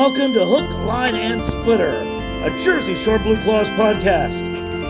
welcome to Hook, Line, and Splitter, a Jersey Shore Blue Claws podcast.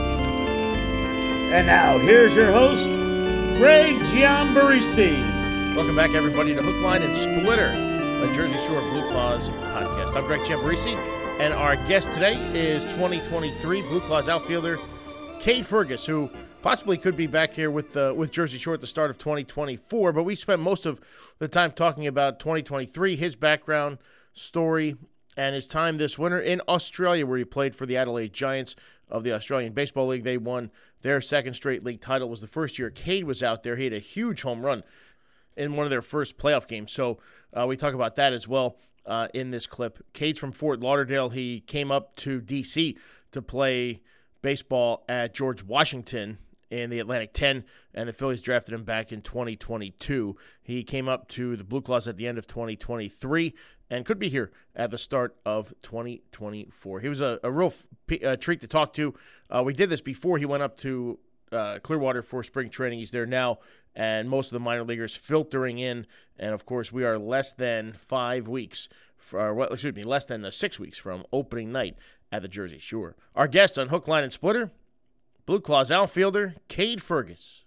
And now, here's your host, Greg Giambarisi. Welcome back, everybody, to Hook, Line, and Splitter, a Jersey Shore Blue Claws podcast. I'm Greg Giambarisi, and our guest today is 2023 Blue Claws outfielder Cade Fergus, who possibly could be back here with Jersey Shore at the start of 2024, but we spent most of the time talking about 2023, his background, story, and his time this winter in Australia, where he played for the Adelaide Giants of the Australian Baseball League. They won their second straight league title. It was the first year Cade was out there. He had a huge home run in one of their first playoff games, so we talk about that as well in this clip. Cade's from Fort Lauderdale. He came up to D.C. to play baseball at George Washington in the Atlantic 10, and the Phillies drafted him back in 2022. He came up to the Blue Claws at the end of 2023 and could be here at the start of 2024. He was a real treat to talk to. We did this before he went up to Clearwater for spring training. He's there now, and most of the minor leaguers filtering in, and of course we are less than 5 weeks, less than 6 weeks from opening night at the Jersey Shore. Our guest on Hook, Line, and Splitter, Blue Claws outfielder Cade Fergus.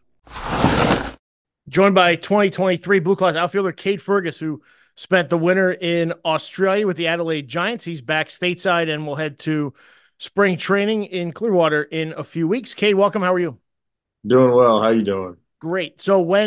Joined by 2023 Blue Claws outfielder Cade Fergus, who spent the winter in Australia with the Adelaide Giants. He's back stateside and will head to spring training in Clearwater in a few weeks. Cade, welcome. How are you? Doing well. How you doing? Great. So when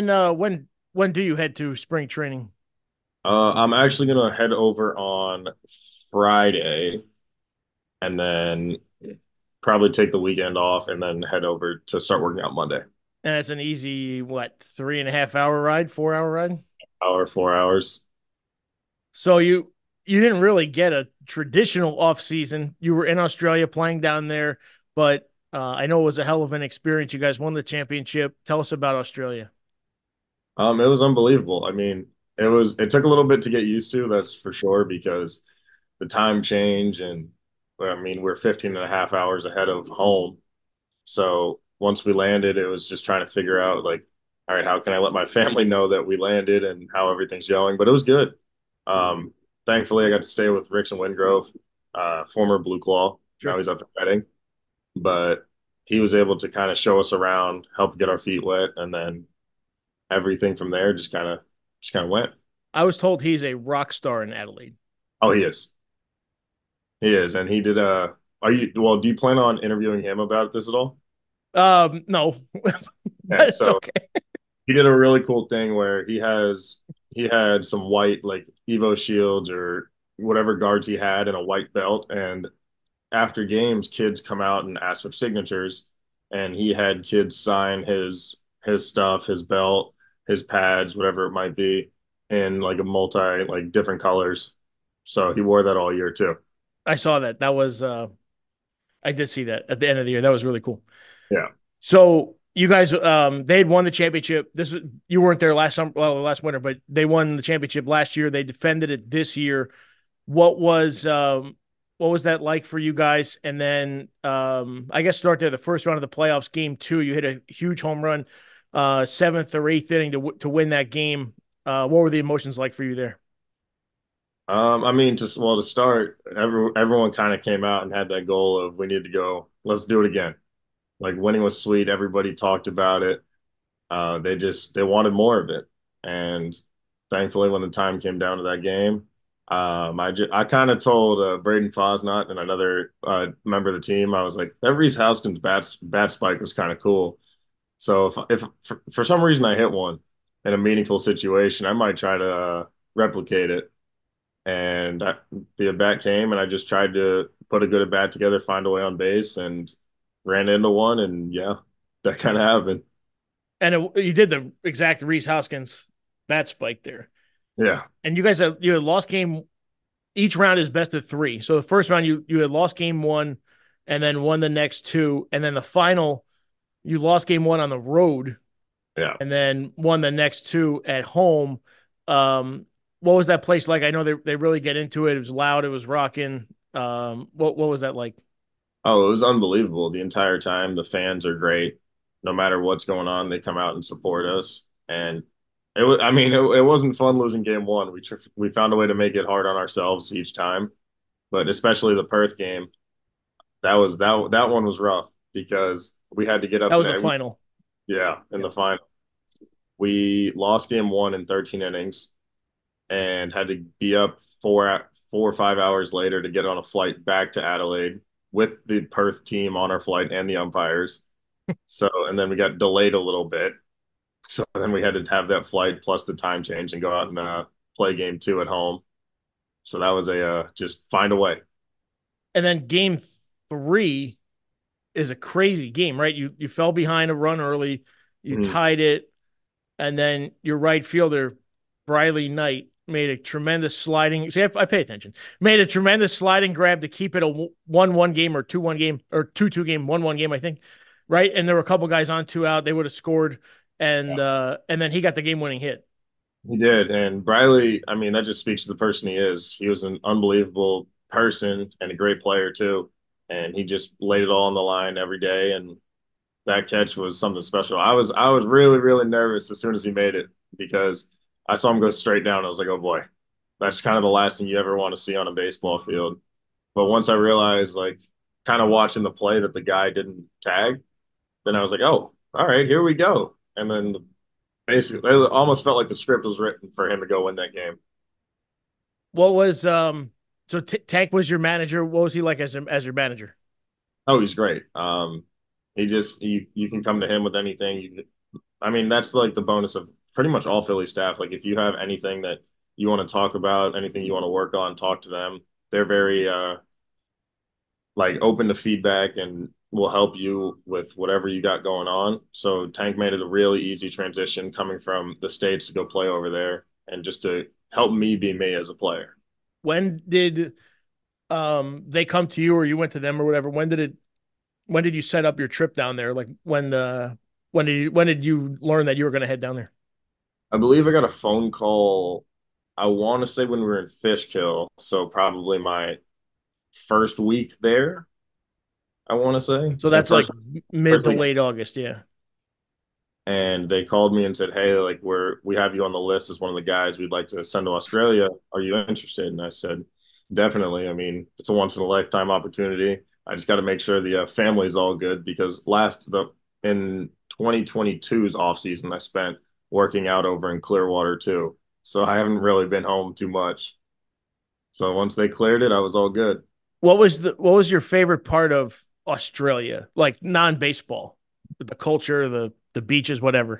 do you head to spring training? I'm actually gonna head over on Friday, and then probably take the weekend off, and then head over to start working out Monday. And it's an easy 3.5 hour ride, 4 hour ride? 4 hours. So you didn't really get a traditional off season. You were in Australia playing down there, but I know it was a hell of an experience. You guys won the championship. Tell us about Australia. It was unbelievable. I mean, it took a little bit to get used to, that's for sure, because the time change, and I mean, we're 15 and a half hours ahead of home. So once we landed, it was just trying to figure out, all right, how can I let my family know that we landed and how everything's going? But it was good. Thankfully, I got to stay with Rickson Wingrove, former Blue Claw. Sure. Now he's up at Reading. But he was able to kind of show us around, help get our feet wet, and then everything from there just kind of went. I was told he's a rock star in Adelaide. Oh, he is. He is, and he did. Do you plan on interviewing him about this at all? No. Yeah, so okay. He did a really cool thing where he had some white Evo shields or whatever guards he had, and a white belt. And after games, kids come out and ask for signatures, and he had kids sign his stuff, his belt, his pads, whatever it might be, in a multi different colors. So he wore that all year too. I saw that. That was I did see that at the end of the year. That was really cool. Yeah. So you guys, they had won the championship. You weren't there last winter, but they won the championship last year. They defended it this year. What was that like for you guys? And then I guess start there. The first round of the playoffs, game 2, you hit a huge home run, 7th or 8th inning to win that game. What were the emotions like for you there? I mean, to start, everyone kind of came out and had that goal of, we need to go, let's do it again. Winning was sweet. Everybody talked about it. They wanted more of it. And thankfully, when the time came down to that game, I kind of told Braden Fosnot and another member of the team, I was like, that Rhys Hoskins bat spike was kind of cool. So if for some reason I hit one in a meaningful situation, I might try to replicate it. And the at-bat came, and I just tried to put a good at-bat together, find a way on base, and ran into one, and yeah, that kind of happened. And you did the exact Rhys Hoskins bat spike there. Yeah. And you guys you had lost game. Each round is best of 3. So the first round you had lost game 1, and then won the next 2, and then the final you lost game 1 on the road. Yeah. And then won the next 2 at home. What was that place like? I know they really get into it. It was loud. It was rocking. What was that like? Oh, it was unbelievable the entire time. The fans are great. No matter what's going on, they come out and support us. And it was, it wasn't fun losing game 1. We found a way to make it hard on ourselves each time. but especially the Perth game, that one was rough because we had to get That up was the there. final. Yeah, in Yeah. the final, we lost game one in 13 innings and had to be up 4 or 5 hours later to get on a flight back to Adelaide with the Perth team on our flight and the umpires. So, and then we got delayed a little bit. So then we had to have that flight plus the time change and go out and play game two at home. So that was a just find a way. And then game three is a crazy game, right? You fell behind a run early, you Mhm. tied it, and then your right fielder, Briley Knight, made a tremendous sliding. See, I pay attention. Made a tremendous sliding grab to keep it a 1-1 game or 2-1 game or 2-2 game, 1-1 game, I think. Right. And there were a couple guys on two out. They would have scored. And then he got the game winning hit. He did. And Briley, I mean, that just speaks to the person he is. He was an unbelievable person and a great player too. And he just laid it all on the line every day. And that catch was something special. I was really, really nervous as soon as he made it because I saw him go straight down. I was like, oh boy, that's kind of the last thing you ever want to see on a baseball field. But once I realized, like, kind of watching the play that the guy didn't tag, then I was like, oh, all right, here we go. And then basically, it almost felt like the script was written for him to go win that game. What was so Tank was your manager. What was he like as your manager? Oh, he's great. He just you can come to him with anything. I mean, that's like the bonus of pretty much all Philly staff. Like if you have anything that you want to talk about, anything you want to work on, talk to them. They're very like open to feedback and will help you with whatever you got going on. So Tank made it a really easy transition coming from the States to go play over there and just to help me be me as a player. When did they come to you or you went to them or whatever? When did you set up your trip down there? Like when did you learn that you were going to head down there? I believe I got a phone call. I want to say when we were in Fishkill, so probably my first week there. I want to say So or that's like mid first to week, late August, yeah. and they called me and said, "Hey, like we have you on the list as one of the guys we'd like to send to Australia. Are you interested?" And I said, "Definitely. I mean, it's a once in a lifetime opportunity. I just got to make sure the family's all good because last the in 2022's off season I spent working out over in Clearwater too, so I haven't really been home too much. So once they cleared it, I was all good. What was your favorite part of Australia? Like non-baseball, the culture, the beaches, whatever.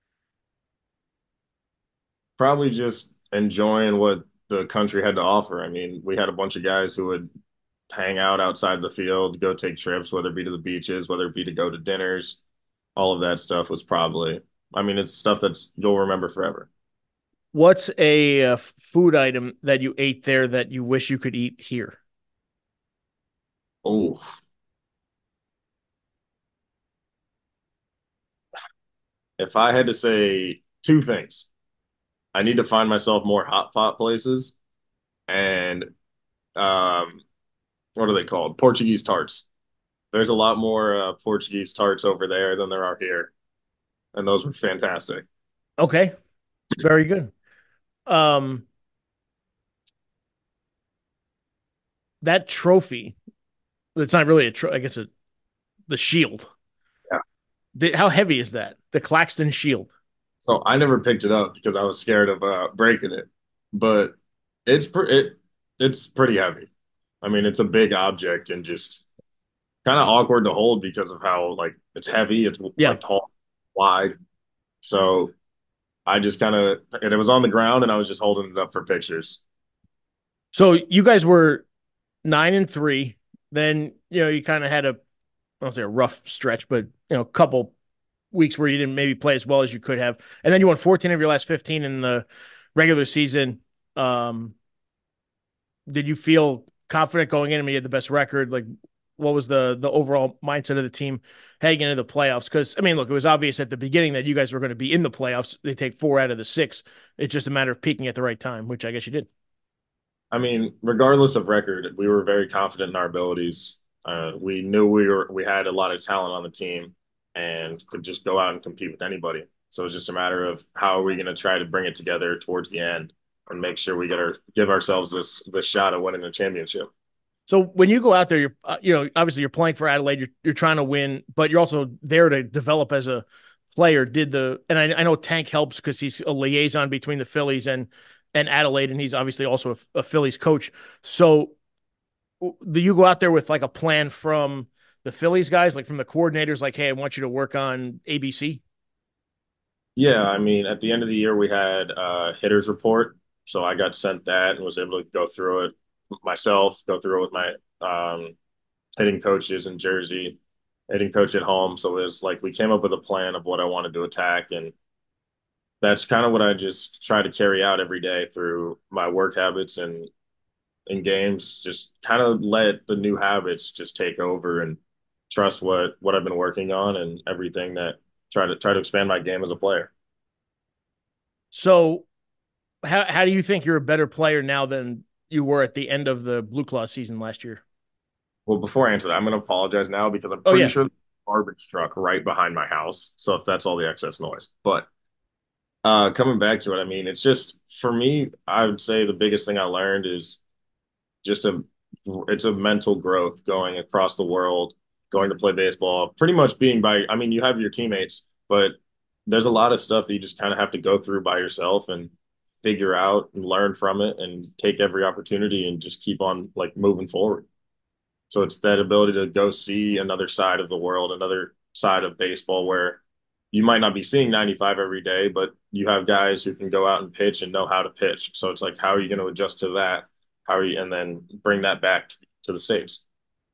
Probably just enjoying what the country had to offer. I mean, we had a bunch of guys who would hang out outside the field, go take trips, whether it be to the beaches, whether it be to go to dinners. All of that stuff was probably, I mean, it's stuff that's you'll remember forever. What's a food item that you ate there that you wish you could eat here? Oh, if I had to say two things, I need to find myself more hot pot places and um, what are they called? Portuguese tarts. There's a lot more Portuguese tarts over there than there are here, and those were fantastic. Okay, very good. Um, that trophy, it's not really a trophy, I guess the shield. Yeah. How heavy is that? The Claxton Shield. So I never picked it up because I was scared of breaking it, but it's pretty heavy. I mean, it's a big object and just kind of awkward to hold because of how like it's heavy, it's Yeah. like tall, wide. So I just kind of and it was on the ground and I was just holding it up for pictures. So you guys were 9-3. Then you kind of had I don't say a rough stretch, but a couple weeks where you didn't maybe play as well as you could have, and then you won 14 of your last 15 in the regular season. Um, did you feel confident going in? I mean, you had the best record. Like, what was the overall mindset of the team heading into the playoffs? Because I mean, look, it was obvious at the beginning that you guys were going to be in the playoffs. They take 4 out of the 6. It's just a matter of peaking at the right time, which I guess you did. I mean, regardless of record, we were very confident in our abilities. We knew we had a lot of talent on the team and could just go out and compete with anybody. So it's just a matter of how are we going to try to bring it together towards the end and make sure we give ourselves this shot at winning the championship. So when you go out there, you're obviously you're playing for Adelaide. You're trying to win, but you're also there to develop as a player. I know Tank helps because he's a liaison between the Phillies and Adelaide, and he's obviously also a Phillies coach. So do you go out there with like a plan from the Phillies guys, like from the coordinators, like, hey, I want you to work on ABC? Yeah, I mean, at the end of the year, we had a hitters report. So I got sent that and was able to go through it myself, go through it with my hitting coaches in Jersey, hitting coach at home. So it was like we came up with a plan of what I wanted to attack. And that's kind of what I just try to carry out every day through my work habits and in games. Just kind of let the new habits just take over and trust what I've been working on and everything that try to expand my game as a player. So how do you think you're a better player now than you were at the end of the Blue Claw season last year? Well, before I answer that, I'm going to apologize now because I'm Oh pretty yeah. sure the garbage truck right behind my house. So if that's all the excess noise, but coming back to it, I mean, it's just for me, I would say the biggest thing I learned is just it's a mental growth going across the world, going to play baseball, pretty much being by, I mean, you have your teammates, but there's a lot of stuff that you just kind of have to go through by yourself and figure out and learn from it and take every opportunity and just keep on like moving forward. So it's that ability to go see another side of the world, another side of baseball where you might not be seeing 95 every day, but you have guys who can go out and pitch and know how to pitch. So it's like, how are you going to adjust to that? How are you, and then bring that back to the States?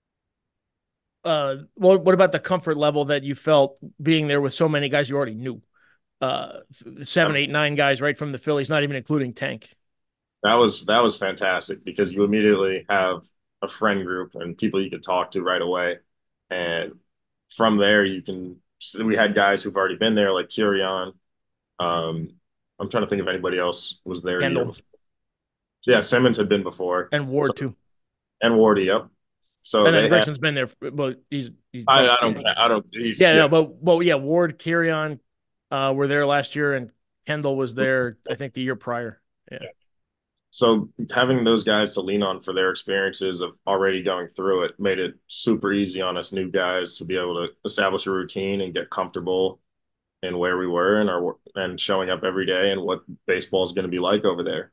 What about the comfort level that you felt being there with so many guys you already knew? Uh, seven, Um, 8, 9 guys right from the Phillies, not even including Tank. that was fantastic because you immediately have a friend group and people you could talk to right away. And from there, we had guys who've already been there, like Kirion. Um, I'm trying to think if anybody else was there a year Kendall before. Yeah, Simmons had been before. and So, Ward too. and Wardy, yep. So And then they had, Grixon's been there, but he's probably I don't, he's, yeah, yeah. no, but yeah, Ward, Carrion, were there last year, and Kendall was there, I think, the year prior. Yeah. So having those guys to lean on for their experiences of already going through it made it super easy on us new guys to be able to establish a routine and get comfortable in where we were and showing up every day and what baseball is going to be like over there.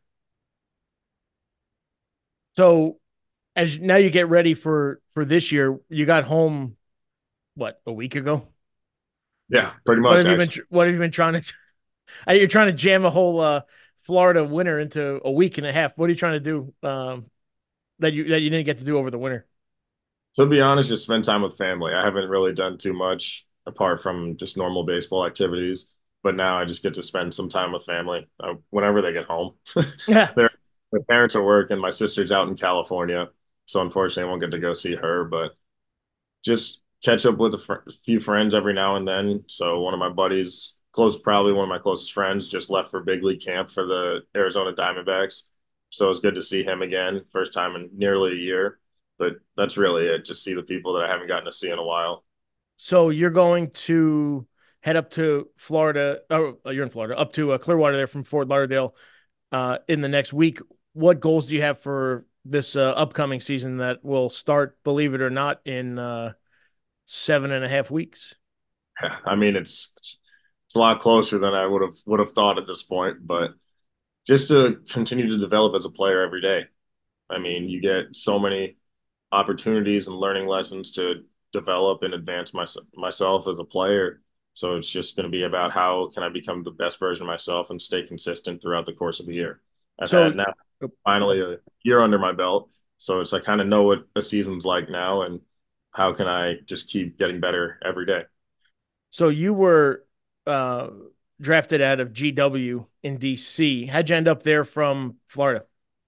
So as now you get ready for this year, you got home what, a week ago? Yeah, pretty What much have you been actually. what have you been trying to you're trying to jam a whole Florida winter into a week and a half. What are you trying to do that you didn't get to do over the winter? To be honest, just spend time with family. I haven't really done too much apart from just normal baseball activities, but now I just get to spend some time with family whenever they get home. Yeah. Their My parents are working. My sister's out in California, so unfortunately, I won't get to go see her. But just catch up with few friends every now and then. So one of my buddies, probably one of my closest friends, just left for big league camp for the Arizona Diamondbacks. So it's good to see him again, first time in nearly a year. But that's really it. Just see the people that I haven't gotten to see in a while. So you're going to head up to Florida. Oh, you're in Florida, up to Clearwater there from Fort Lauderdale in the next week. What goals do you have for this upcoming season that will start, believe it or not, in 7.5 weeks? I mean, it's a lot closer than I would have thought at this point, but just to continue to develop as a player every day. I mean, you get so many opportunities and learning lessons to develop and advance myself as a player. So it's just going to be about how can I become the best version of myself and stay consistent throughout the course of the year. I've So, had now finally a year under my belt, so it's I kind of know what a season's like now and how can I just keep getting better every day. so you were uh, drafted out of GW in DC. How'd you end up there from Florida?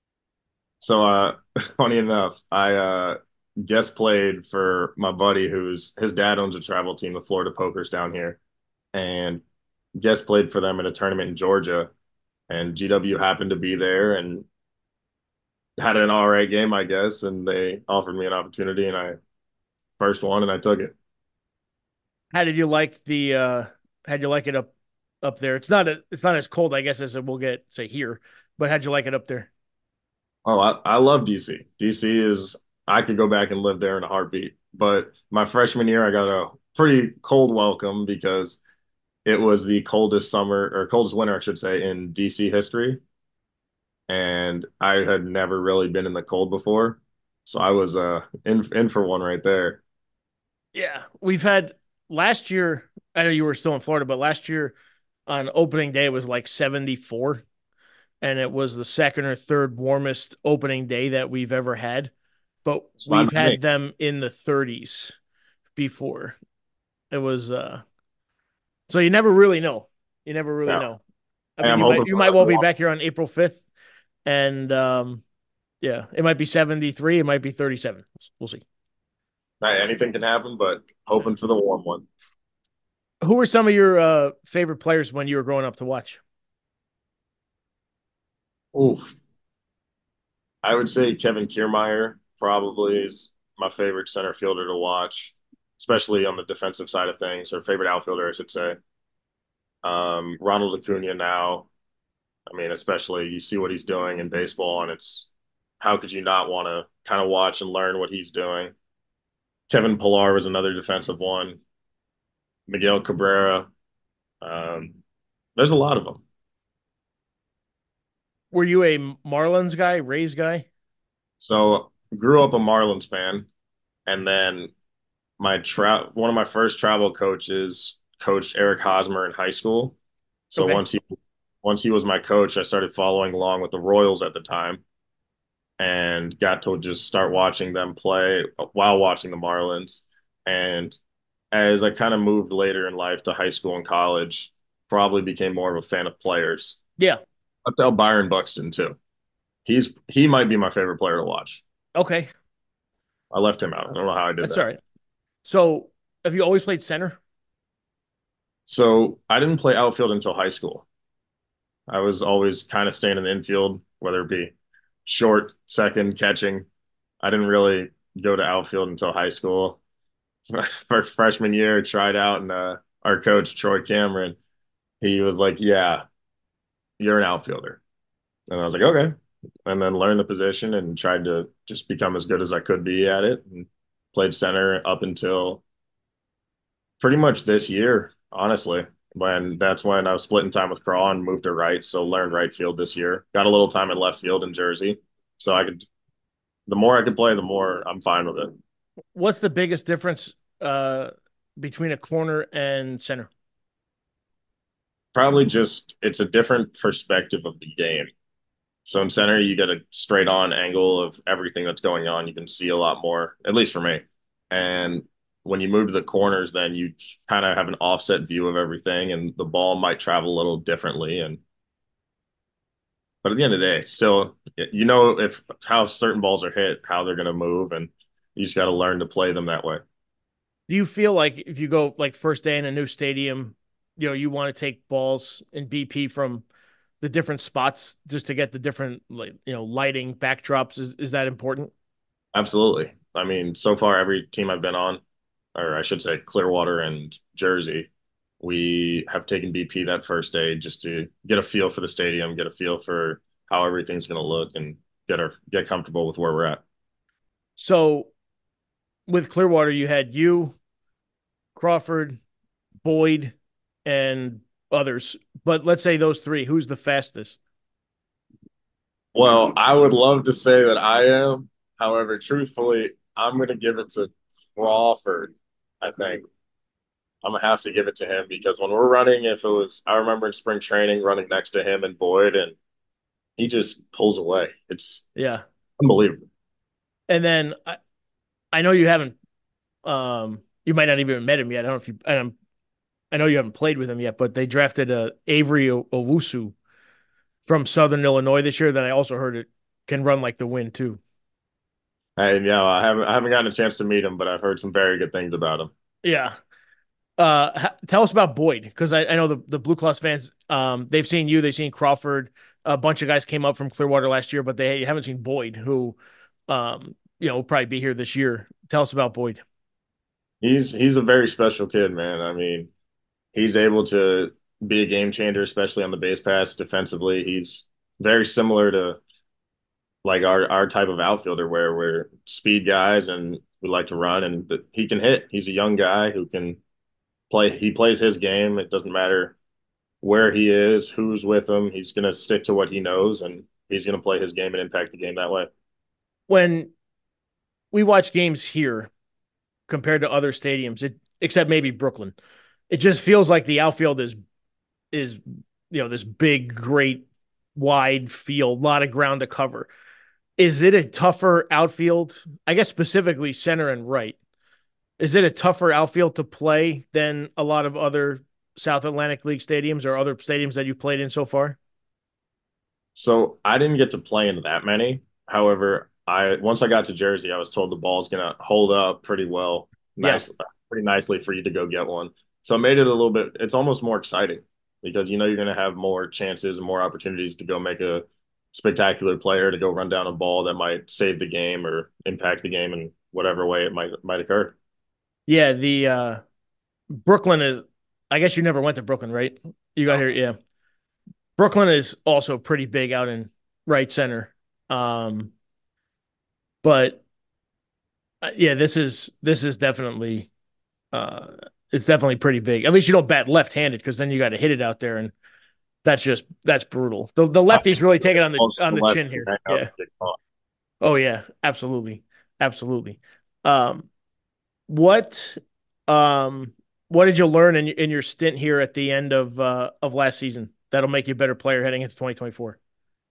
So funny enough, I guest played for my buddy who's his dad owns a travel team, the Florida Pokers down here, and guest played for them in a tournament in Georgia. And GW happened to be there and had an all right game, I guess, and they offered me an opportunity, and I first one, and I took it. How did you like the? How'd you like it up there? It's not as cold, I guess, as it will get say here. But how'd you like it up there? Oh, I love DC. DC is I could go back and live there in a heartbeat. But my freshman year, I got a pretty cold welcome because it was the coldest summer or coldest winter, I should say, in DC history. And I had never really been in the cold before. So I was in for one right there. Yeah, we've had last year. I know you were still in Florida, but last year on opening day it was like 74, and it was the second or third warmest opening day that we've ever had. But It's fine we've by me. had them in the 30s before. It was so you never really know. You never really Yeah. know. I Hey, mean, I'm you might hoping you for might a well be warm. back here on April 5th, and yeah, it might be 73. It might be 37. We'll see. Hey, anything can happen, but hoping for the warm one. Who were some of your favorite players when you were growing up to watch? Oof. I would say Kevin Kiermaier probably is my favorite center fielder to watch, especially on the defensive side of things, or favorite outfielder, I should say. Ronald Acuna now. I mean, especially you see what he's doing in baseball, and it's how could you not want to kind of watch and learn what he's doing? Kevin Pillar was another defensive one. Miguel Cabrera. Um, there's a lot of them. Were you a Marlins guy, Rays guy? So grew up a Marlins fan, and then one of my first travel coaches coached Eric Hosmer in high school. So Okay. once he was my coach, I started following along with the Royals at the time and got to just start watching them play while watching the Marlins. And as I kind of moved later in life to high school and college, probably became more of a fan of players. Yeah. Left out Byron Buxton too. He might be my favorite player to watch. Okay. I left him out. I don't know how I did That's all that. right. So, have you always played center? So I didn't play outfield until high school. I was always kind of staying in the infield, whether it be short, second, catching. I didn't really go to outfield until high school. For freshman year, tried out, and our coach Troy Cameron, he was like, "Yeah, you're an outfielder," and I was like, "Okay," and then learned the position and tried to just become as good as I could be at it, and played center up until pretty much this year, honestly. When I was splitting time with Craw and moved to right, so learned right field this year. Got a little time in left field in Jersey, so I could. The more I could play, the more I'm fine with it. What's the biggest difference uh, between a corner and center? Probably just it's a different perspective of the game. So in center, you get a straight on angle of everything that's going on. You can see a lot more, at least for me. And when you move to the corners, then you kind of have an offset view of everything, and the ball might travel a little differently. And but at the end of the day, still, you know if how certain balls are hit, how they're going to move, and you just got to learn to play them that way. Do you feel like if you go like first day in a new stadium, you want to take balls and BP from the different spots just to get the different like lighting backdrops? Is that important? Absolutely. I mean, so far every team I've been on, or I should say Clearwater and Jersey, we have taken BP that first day just to get a feel for the stadium, get a feel for how everything's going to look, and get comfortable with where we're at. So with Clearwater, you had you, Crawford, Boyd, and others. But let's say those three. Who's the fastest? Well, I would love to say that I am. However, truthfully, I'm going to give it to Crawford. I think I'm gonna have to give it to him because when we're running, if it was, I remember in spring training running next to him and Boyd, and he just pulls away. It's Yeah. unbelievable. And then I know you haven't you might not even met him yet. I don't know if you I know you haven't played with him yet, but they drafted Avery Owusu from Southern Illinois this year that I also heard it can run like the wind too. And yeah, I haven't gotten a chance to meet him, but I've heard some very good things about him. Yeah. Tell us about Boyd because I know the Blue Cross fans. They've seen you, they've seen Crawford. A bunch of guys came up from Clearwater last year, but they haven't seen Boyd, who, will probably be here this year. Tell us about Boyd. He's a very special kid, man. I mean, he's able to be a game changer, especially on the base pass defensively. He's very similar to like our type of outfielder where we're speed guys and we like to run and he can hit. He's a young guy who can play. He plays his game. It doesn't matter where he is, who's with him. He's going to stick to what he knows and he's going to play his game and impact the game that way. When we watch games here compared to other stadiums, except maybe Brooklyn, it just feels like the outfield is this big, great, wide field, a lot of ground to cover. Is it a tougher outfield? I guess specifically center and right. Is it a tougher outfield to play than a lot of other South Atlantic League stadiums or other stadiums that you've played in so far? So I didn't get to play in that many. However, I once I got to Jersey, I was told the ball's gonna hold up pretty well, Yeah. pretty nicely for you to go get one. So it made it a little bit. It's almost more exciting because you know you're gonna have more chances and more opportunities to go make a spectacular player to go run down a ball that might save the game or impact the game in whatever way it might occur. Yeah, the Brooklyn is I guess you never went to Brooklyn, right? You got No. here, yeah. Brooklyn is also pretty big out in right center. Um, but yeah, this is definitely uh it's definitely pretty big. At least you don't bat left-handed because then you got to hit it out there, and that's brutal. The lefties really take it on Most of the the chin lefties here. hang out Yeah. and get caught. Oh yeah, absolutely. Absolutely. Um what what did you learn in your stint here at the end of last season that'll make you a better player heading into 2024?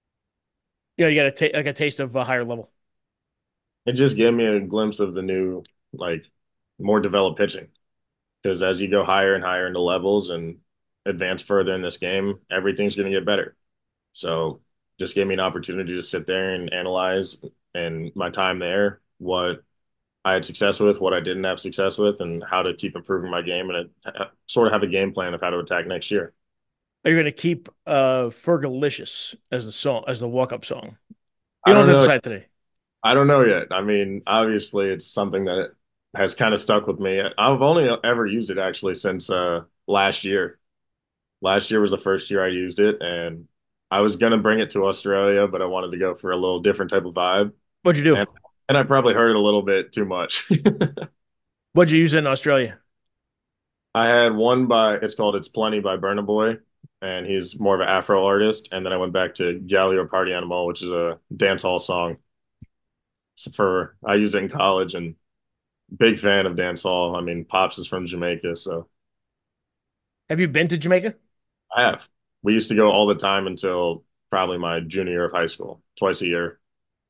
You got to take like a taste of a higher level. It just gave me a glimpse of the new, like, more developed pitching. Because as you go higher and higher into levels and advance further in this game, everything's going to get better. So just gave me an opportunity to sit there and analyze and my time there, what I had success with, what I didn't have success with, and how to keep improving my game and sort of have a game plan of how to attack next year. Are you going to keep Fergalicious as the song as the walk up song? You I don't don't have to know. decide today. I don't know yet. I mean, obviously, it's something that has kind of stuck with me. I've only ever used it actually since last year. Last year was the first year I used it, and I was gonna bring it to Australia, but I wanted to go for a little different type of vibe, What'd you do? and I probably heard it a little bit too much. What'd you use in Australia? I had one by it's called "It's Plenty" by Burna Boy, and he's more of an Afro artist. And then I went back to Galileo Party Animal, which is a dance hall song. So for I used it in college, and big fan of dance hall. I mean, Pops is from Jamaica, so Have you been to Jamaica? I have. We used to go all the time until probably my junior year of high school, twice a year.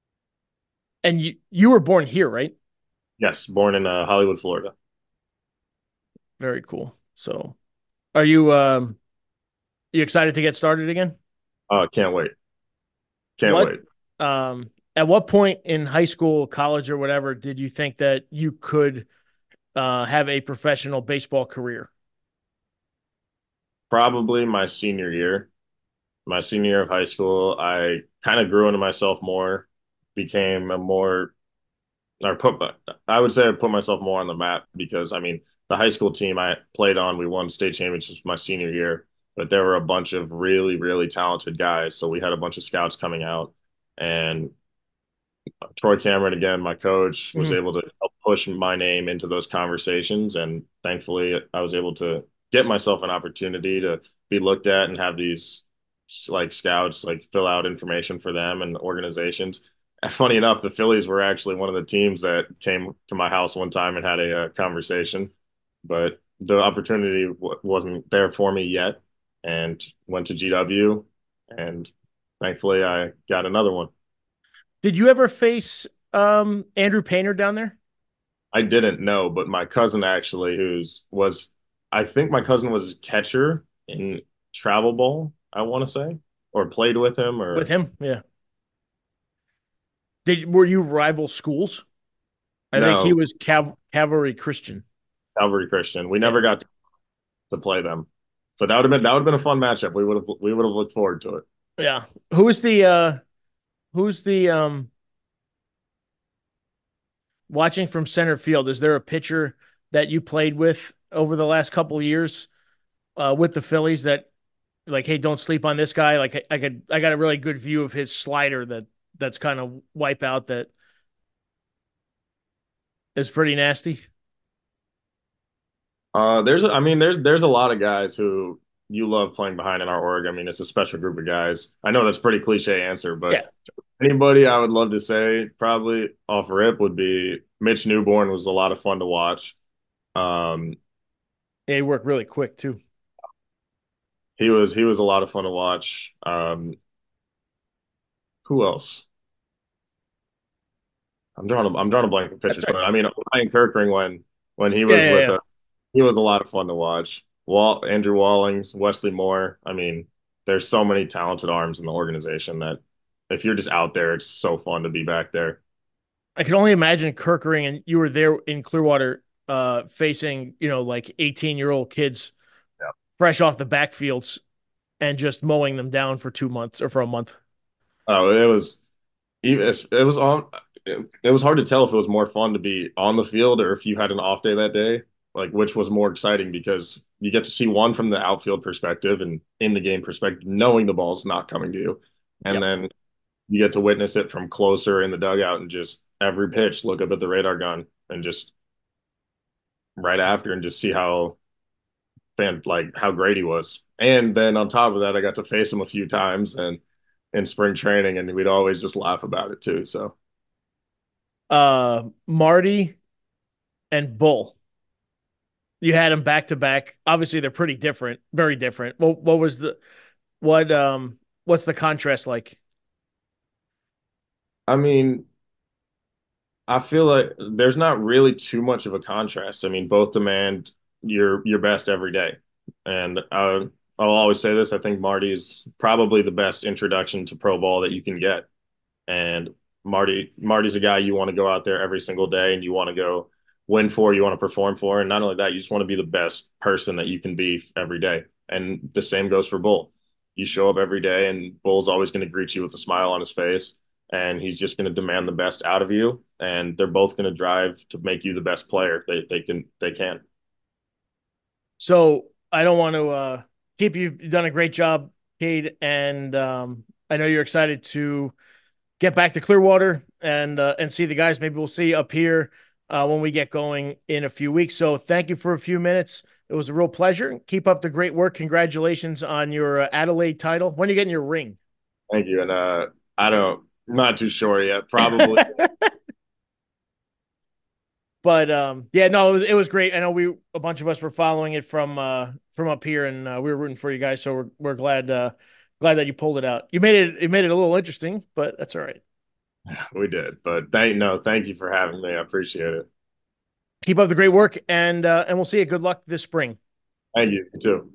And you were born here, right? Yes, born in Hollywood, Florida. Very cool. So, are you excited to get started again? Can't wait. Can't What wait. at what point in high school, college, or whatever did you think that you could have a professional baseball career? Probably my senior year. My senior year of high school, I kind of grew into myself more, became a more, or put, I would say I put myself more on the map because, I mean, the high school team I played on, we won state championships my senior year, but there were a bunch of really, really talented guys. So we had a bunch of scouts coming out, and Troy Cameron, again, my coach, was Mhm. able to help push my name into those conversations. And thankfully, I was able to get myself an opportunity to be looked at and have these like scouts like fill out information for them and organizations. And funny enough, the Phillies were actually one of the teams that came to my house one time and had a conversation, but the opportunity wasn't there for me yet, and went to GW, and thankfully I got another one. Did you ever face Andrew Painter down there? I didn't know, but my cousin actually, who's was, I think my cousin was catcher in travel ball, I want to say, or played with him, With or him? Yeah. Were you rival schools? I think he no, was Cavalry Christian. Calvary Christian. We Yeah. never got to play them, but that would have been a fun matchup. We would have looked forward to it. Yeah. Who's the watching from center field? Is there a pitcher that you played with over the last couple of years with the Phillies that like, hey, don't sleep on this guy? Like I got a really good view of his slider that's kind of wipeout that is pretty nasty? There's a lot of guys who you love playing behind in our org. I mean, it's a special group of guys. I know that's a pretty cliche answer, but Yeah. anybody I would love to say probably off rip would be Mitch Newborn was a lot of fun to watch. Um, They work really quick too. he was a lot of fun to watch. Who else? I'm drawing a blank on That's pitchers, right. but I mean Ryan Kirkring when he Yeah, was yeah, with yeah. us, he was a lot of fun to watch. Andrew Wallings, Wesley Moore. I mean, there's so many talented arms in the organization that if you're just out there, it's so fun to be back there. I can only imagine Kirkering, and you were there in Clearwater, facing like 18-year-old kids Yeah. fresh off the backfields and just mowing them down for 2 months or for a month. Oh, it was on. It was hard to tell if it was more fun to be on the field or if you had an off day that day, like which was more exciting because you get to see one from the outfield perspective and in the game perspective, knowing the ball's not coming to you, and Yep. then you get to witness it from closer in the dugout and just every pitch look up at the radar gun and just right after and just see how great he was. And then on top of that, I got to face him a few times and in spring training, and we'd always just laugh about it too. So Marty and Bull. You had them back to back. Obviously, they're pretty different, very different. Well, what's the contrast like? I mean, I feel like there's not really too much of a contrast. I mean, both demand your best every day, and I'll always say this. I think Marty is probably the best introduction to pro ball that you can get, and Marty's a guy you want to go out there every single day, and you want to go win for, you want to perform for, and not only that, you just want to be the best person that you can be every day. And the same goes for Bull. You show up every day, and Bull's always going to greet you with a smile on his face and he's just going to demand the best out of you. And they're both going to drive to make you the best player they can. So I don't want to keep you. You've done a great job, Cade, and I know you're excited to get back to Clearwater and see the guys. Maybe we'll see up here when we get going in a few weeks. So thank you for a few minutes. It was a real pleasure. Keep up the great work. Congratulations on your Adelaide title. When are you getting your ring? Thank you. And I'm not too sure yet. Probably. But yeah, no, it was great. I know a bunch of us were following it from up here, and we were rooting for you guys. So we're glad that you pulled it out. You made it a little interesting, but that's all right. We did, but thank you for having me. I appreciate it. Keep up the great work, and we'll see you. Good luck this spring. Thank you. You too.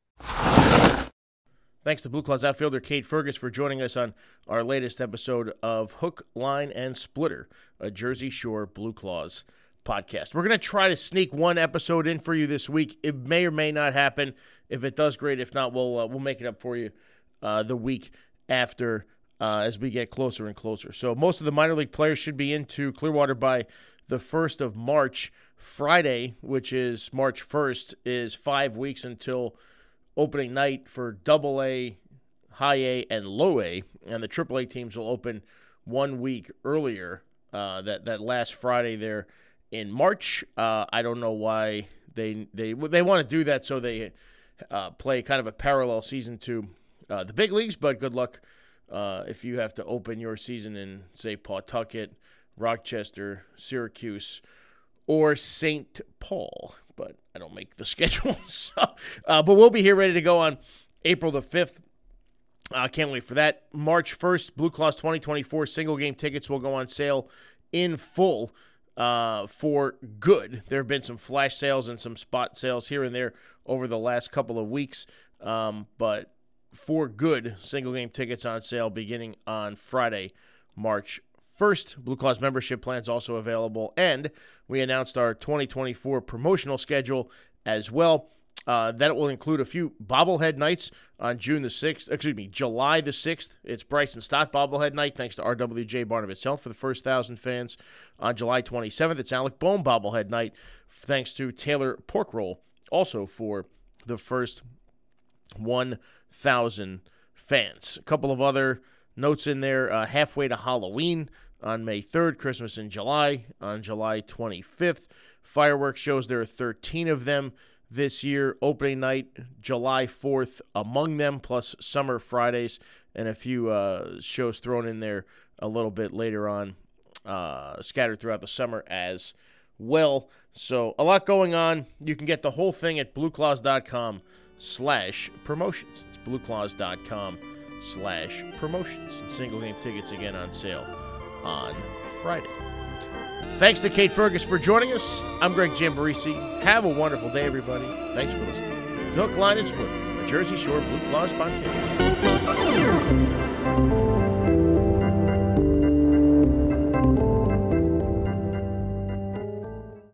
Thanks to Blue Claws outfielder Cade Fergus for joining us on our latest episode of Hook, Line, and Splitter, a Jersey Shore Blue Claws podcast. We're going to try to sneak one episode in for you this week. It may or may not happen. If it does, great. If not, we'll make it up for you the week after as we get closer and closer. So most of the minor league players should be into Clearwater by the 1st of March. Friday, which is March 1st, is 5 weeks until opening night for Double A, High A, and Low A, and the Triple A teams will open 1 week earlier. That last Friday there in March. I don't know why they want to do that, so they play kind of a parallel season to the big leagues. But good luck if you have to open your season in, say, Pawtucket, Rochester, Syracuse, or St. Paul. But I don't make the schedule. So, but we'll be here ready to go on April the 5th. Can't wait for that. March 1st, Blue Claws 2024 single game tickets will go on sale in full for good. There have been some flash sales and some spot sales here and there over the last couple of weeks. But for good, single game tickets on sale beginning on Friday, March 1st. Blue Claws membership plans also available. And we announced our 2024 promotional schedule as well. That will include a few bobblehead nights on July the 6th. It's Bryson Stott bobblehead night, thanks to RWJ Barnabas Health for the first 1,000 fans. On July 27th, it's Alec Bohm bobblehead night, thanks to Taylor Porkroll, also for the first 1,000 fans. A couple of other notes in there, halfway to Halloween on May 3rd, Christmas in July on July 25th. Fireworks shows, there are 13 of them this year. Opening night, July 4th, among them, plus Summer Fridays, and a few shows thrown in there a little bit later on, scattered throughout the summer as well. So a lot going on. You can get the whole thing at blueclaws.com/promotions. It's blueclaws.com/promotions. And single game tickets again on sale on Friday. Thanks to Kate Fergus for joining us. I'm Greg Giambarisi. Have a wonderful day, everybody. Thanks for listening to Hook, Line, and Splitter, a Jersey Shore Blue Claws podcast.